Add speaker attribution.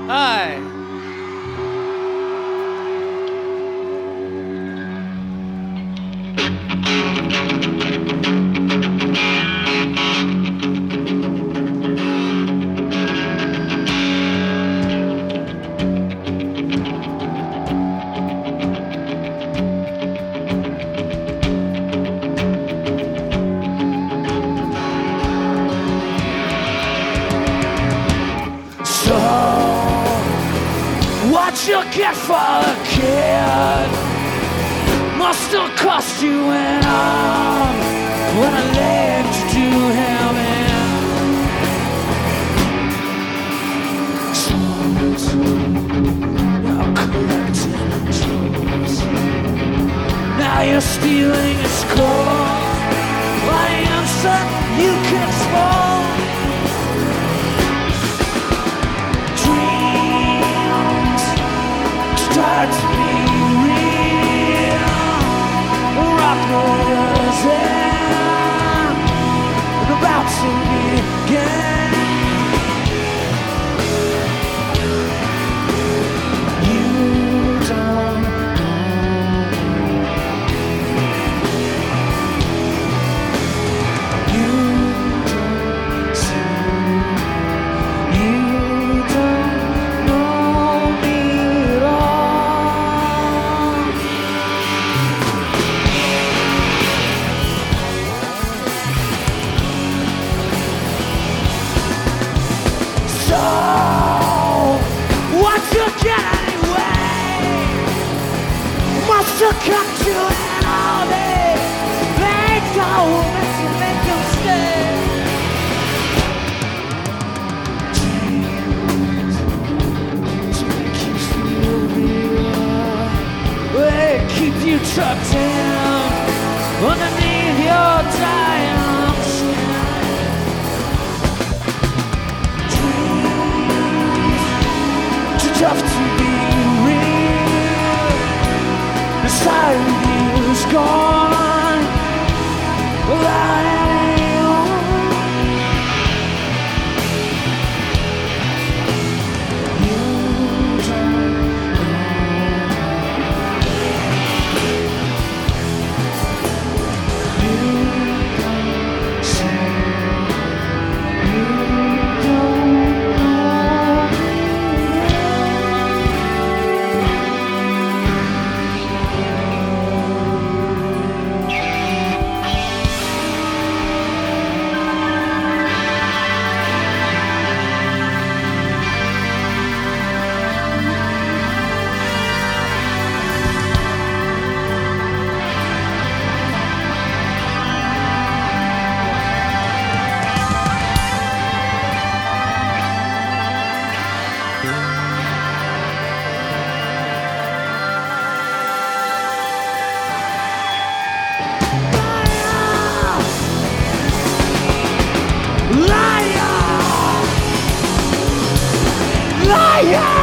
Speaker 1: Hi.
Speaker 2: So, what you get for a kid must have cost you an arm when I left you to him in songs. Now collecting jewels. Now you're stealing his clothes. My answer you can spoil. Start to be real. Rock motors and about to begin. You don't know. You don't see. You don't know me at all. So, what you get anyway? Must have come to an all day. They don't let you make them stay. To make you feel real. They keep you tucked down underneath your dying skin. Too tough to be real. The side of you's gone without anyone. You don't know. You don't see. You don't know. Liar! Liar!